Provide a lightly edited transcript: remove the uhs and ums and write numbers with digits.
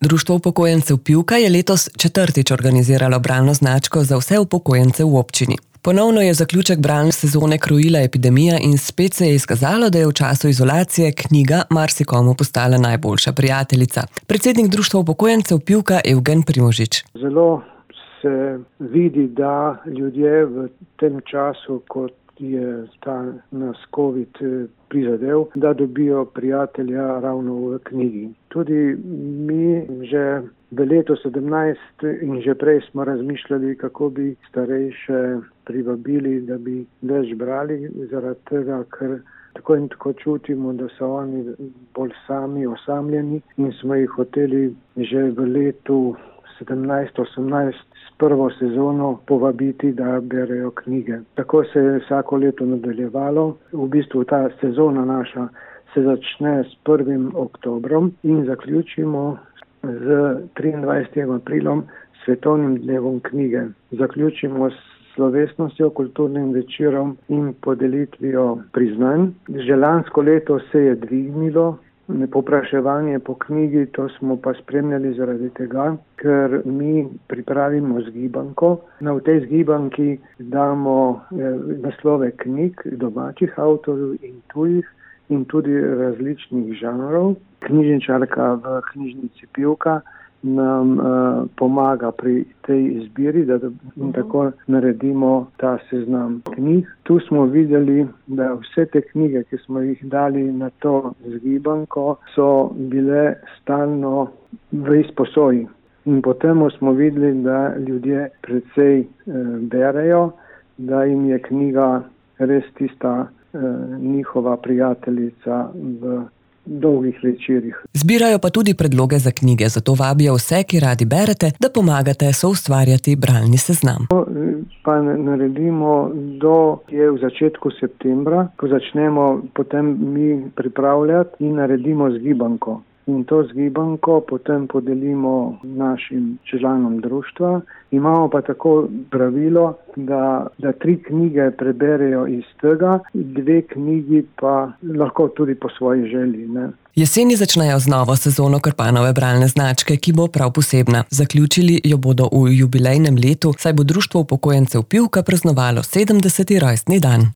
Društvo upokojencev Pivka je letos četrtič organiziralo bralno značko za vse upokojence v občini. Ponovno je zaključek bralne sezone krojila epidemija in spet se je izkazalo, da je v času izolacije knjiga marsikomu postala najboljša prijateljica. Predsednik Društva upokojencev Pivka Evgen Primožič. Zelo se vidi, da ljudje v tem času, kot je nas COVID prizadel, da dobijo prijatelja ravno v knjigi. Tudi mi že v letu 17 in že prej smo razmišljali, kako bi starejše privabili, da bi več brali, zaradi tega, ker tako in tako čutimo, da so oni bolj sami, osamljeni in smo jih hoteli že v letu 17-18 s prvo sezono povabiti, da berejo knjige. Tako se je vsako leto nadaljevalo. V bistvu ta sezona naša se začne s 1. oktobrom in zaključimo z 23. aprilom, svetovnim dnevom knjige. Zaključimo s slovesnostjo, kulturnim večerom in podelitvijo priznanj. Že lansko leto se je dvignilo povpraševanje po knjigi, to smo pa spremljali zaradi tega, ker mi pripravimo zgibanko. V tej zgibanki damo naslove knjig domačih avtorjev in tujih in tudi različnih žanrov. Knjižničarka v knjižnici Pivka nam pomaga pri tej izbiri, da tako naredimo ta seznam knjig. Tu smo videli, da vse te knjige, ki smo jih dali na to zgibanko, so bile stalno v izposoji. In potem smo videli, da ljudje precej berejo, da jim je knjiga res tista njihova prijateljica v dolgih večerih. Zbirajo pa tudi predloge za knjige, zato vabijo vse, ki radi berete, da pomagate soustvarjati bralni seznam. Pa naredimo v začetku septembra, ko začnemo potem mi pripravljati in naredimo zgibanko. In to zgibanko potem podelimo našim članom društva. Imamo pa tako pravilo, da 3 knjige preberejo iz tega, 2 knjigi pa lahko tudi po svoji želji. Jeseni začnejo z novo sezono Krpanove bralne značke, ki bo prav posebna. Zaključili jo bodo v jubilejnem letu, saj bo Društvo upokojencev Pivka praznovalo 70. rojstni dan.